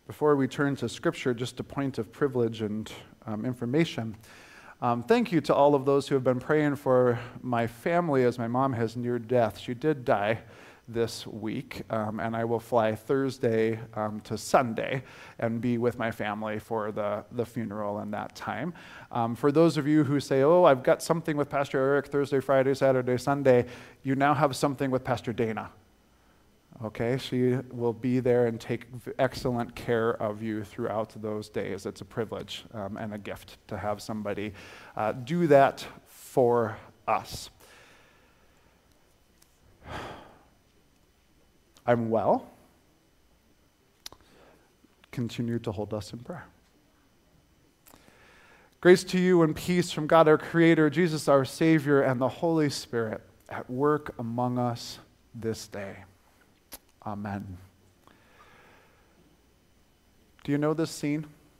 Before we turn to Scripture, just a point of privilege and information. Thank you to all of those who have been praying for my family as my mom has near death. She did die this week, and I will fly Thursday to Sunday and be with my family for the funeral and that time. For those of you who say, oh, I've got something with Pastor Eric Thursday, Friday, Saturday, Sunday, you now have something with Pastor Dana. Okay, she will be there and take excellent care of you throughout those days. It's a privilege and a gift to have somebody do that for us. I'm well. Continue to hold us in prayer. Grace to you and peace from God our Creator, Jesus our Savior, and the Holy Spirit at work among us this day. Amen. Do you know this scene?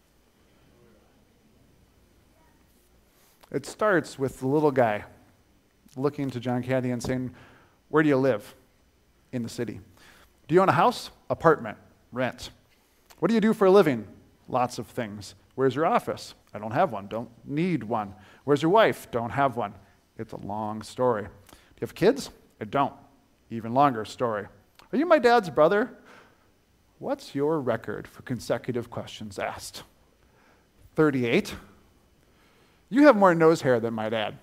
It starts with the little guy looking to John Candy and saying, where do you live? In the city. Do you own a house? Apartment. Rent. What do you do for a living? Lots of things. Where's your office? I don't have one. Don't need one. Where's your wife? Don't have one. It's a long story. Do you have kids? I don't. Even longer story. Are you my dad's brother? What's your record for consecutive questions asked? 38. You have more nose hair than my dad.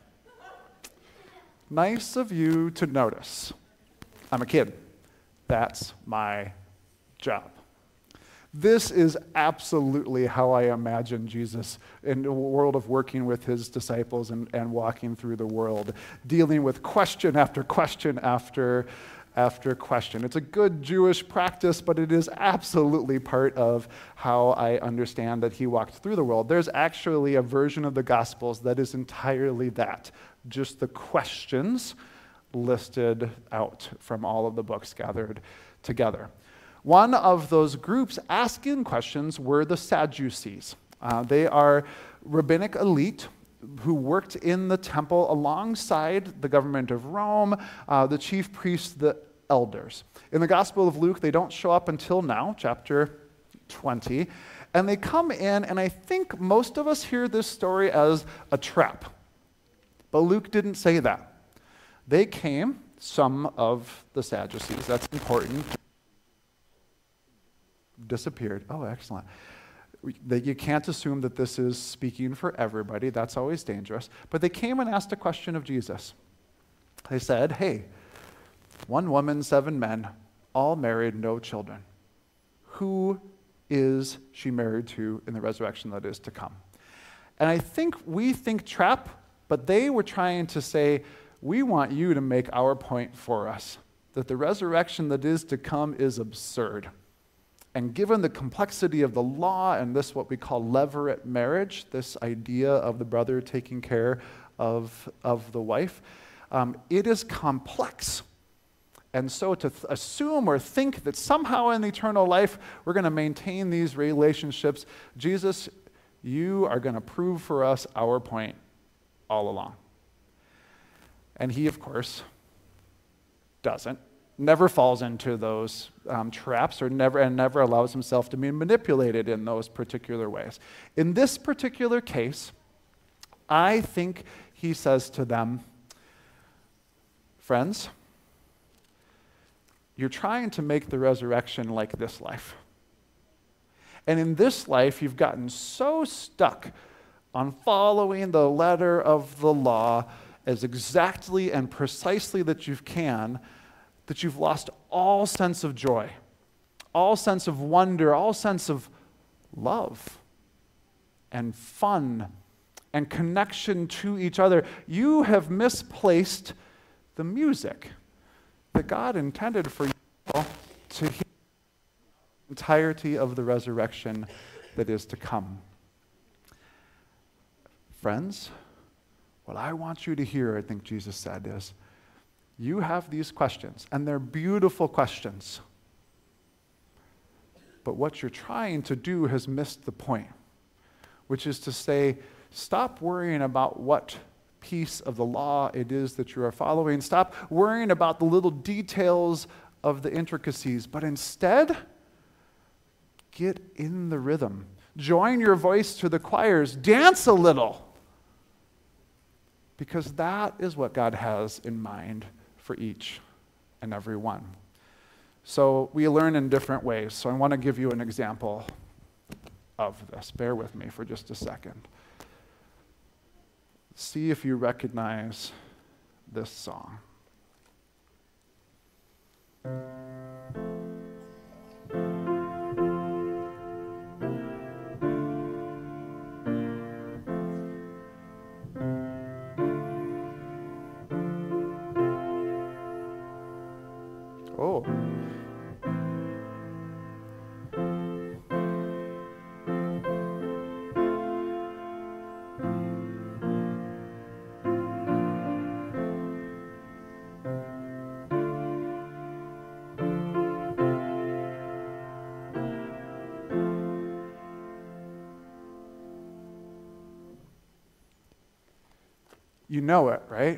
Nice of you to notice. I'm a kid. That's my job. This is absolutely how I imagine Jesus in the world of working with his disciples and walking through the world, dealing with question after question after question. It's a good Jewish practice, but it is absolutely part of how I understand that he walked through the world. There's actually a version of the Gospels that is entirely that, just the questions listed out from all of the books gathered together. One of those groups asking questions were the Sadducees. They are rabbinic elite who worked in the temple alongside the government of Rome, the chief priests, the elders. In the Gospel of Luke, they don't show up until now, chapter 20, and they come in, and I think most of us hear this story as a trap. But Luke didn't say that. They came, some of the Sadducees, that's important, disappeared. Oh, excellent. That you can't assume that this is speaking for everybody. That's always dangerous. But they came and asked a question of Jesus. They said, hey, 1 woman, 7 men, all married, no children. Who is she married to in the resurrection that is to come? And I think we think trap, but they were trying to say, we want you to make our point for us, that the resurrection that is to come is absurd. And given the complexity of the law and this what we call levirate marriage, this idea of the brother taking care of the wife, it is complex. And so to assume or think that somehow in eternal life we're going to maintain these relationships, Jesus, you are going to prove for us our point all along. And he, of course, doesn't. Never falls into those traps or never allows himself to be manipulated in those particular ways. In this particular case, I think he says to them, friends, you're trying to make the resurrection like this life. And in this life, you've gotten so stuck on following the letter of the law as exactly and precisely that you can, that you've lost all sense of joy, all sense of wonder, all sense of love and fun and connection to each other. You have misplaced the music that God intended for you to hear the entirety of the resurrection that is to come. Friends, what I want you to hear, I think Jesus said, is you have these questions, and they're beautiful questions. But what you're trying to do has missed the point, which is to say, stop worrying about what piece of the law it is that you are following. Stop worrying about the little details of the intricacies, but instead, get in the rhythm. Join your voice to the choirs. Dance a little. Because that is what God has in mind for each and every one. So we learn in different ways. So I want to give you an example of this. Bear with me for just a second. See if you recognize this song. Oh. You know it, right?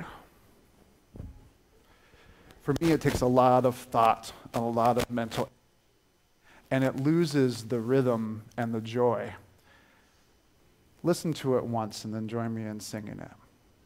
For me, it takes a lot of thought and a lot of mental, and it loses the rhythm and the joy. Listen to it once and then join me in singing it.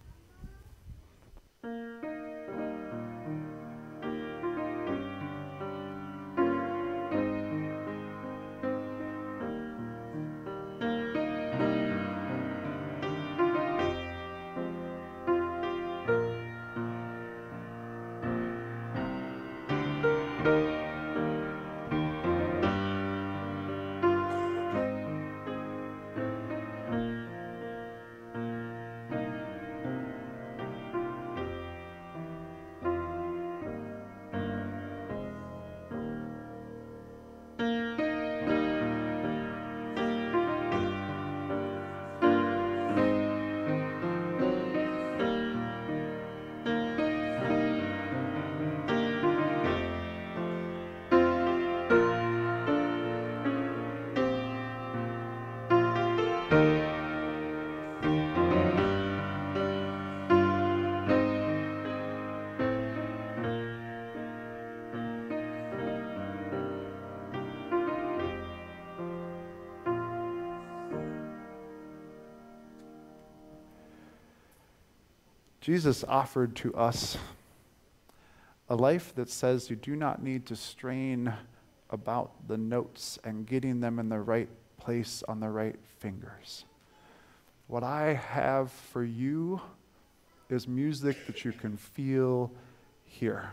Jesus offered to us a life that says you do not need to strain about the notes and getting them in the right place on the right fingers. What I have for you is music that you can feel here.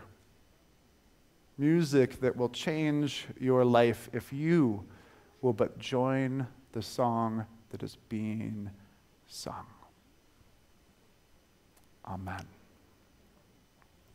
Music that will change your life if you will but join the song that is being sung. Amen.